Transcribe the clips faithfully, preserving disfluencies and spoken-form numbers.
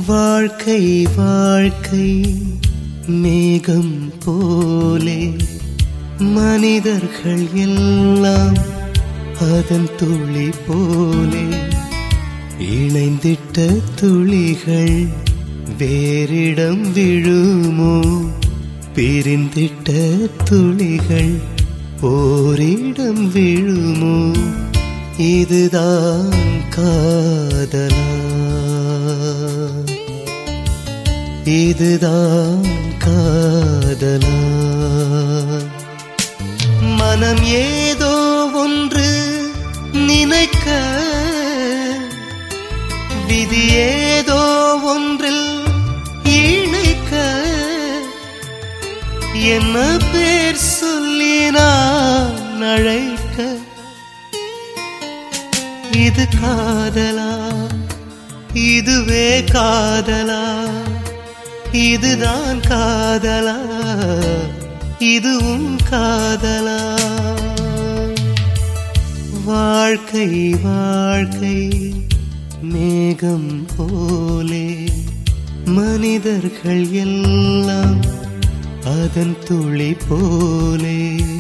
வாழ்க்கை வாழ்க்கை மேகம் போலே மனிதர்கள் எல்லாம் அதன் துளி போலே இணைந்திட்ட துளிகள் வேறிடம் விழுமோ பிரிந்திட்ட துளிகள் ஓரிடம் விழுமோ இதுதான் காதலா இதுதான் காதலா மனம் ஏதோ ஒன்று நினைக்க விதி ஏதோ ஒன்றில் இணைக்க என்ன பேர் சொல்லி நான் அழைக்க இது காதலா இதுவே காதலா இதுதான் காதலா இதுவும் காதலா வாழ்க்கை வாழ்க்கை மேகம் போலே மனிதர்கள் எல்லாம் அதன் துளி போலே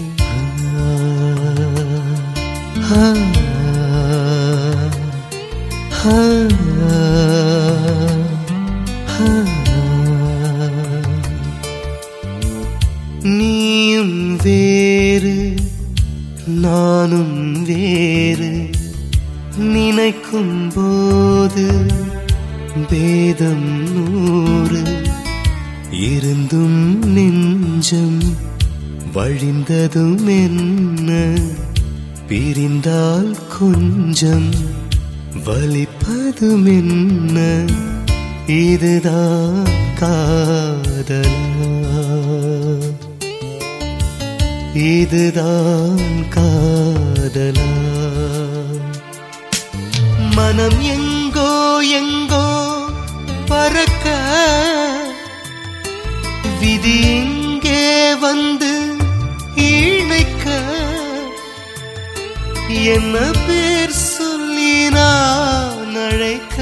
ஆ, ஆ, ஆ, நீயும் வேறு நானும் வேறு நினைக்கும் போது பேதம் நூறு இருந்தும் நெஞ்சம் வழிந்ததும் என்ன பிரிந்தால் கொஞ்சம் வலிப்பதும் என்ன இதுதான் காதலா இதுதான் காதலா மனம் எங்கோ எங்கோ பறக்க விதி இங்கே வந்து இணைக்க என்ன பேர் சொல்லி நான் அழைக்க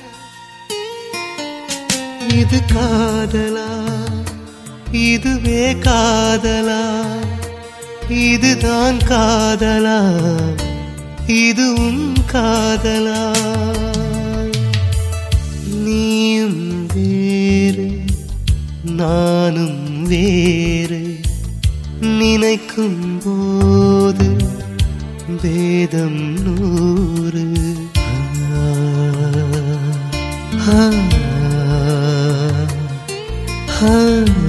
இது காதலா இதுவே காதலா இதுதான் காதலா இதுவும் காதலா நீயும் வேறு நானும் வேறு நினைக்கும் போது பேதம் நூறு ஆ, ஆ, ஆ.